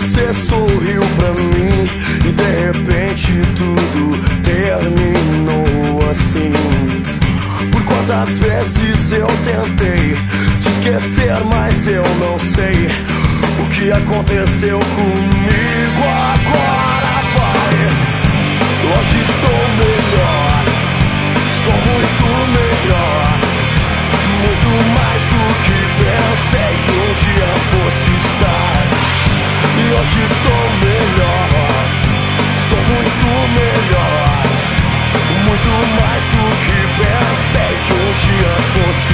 você sorriu pra mim e de repente tudo terminou assim. Por quantas vezes eu tentei te esquecer, mas eu não sei o que aconteceu comigo. Agora vai, hoje estou melhor, estou muito melhor, muito mais do que pensei que um dia fosse estar. E hoje estou melhor, estou muito melhor, muito mais do que pensei que um dia fosse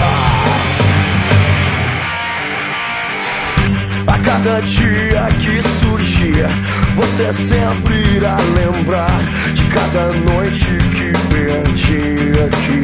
estar. A cada dia que surgir, você sempre irá lembrar de cada noite que perdi aqui.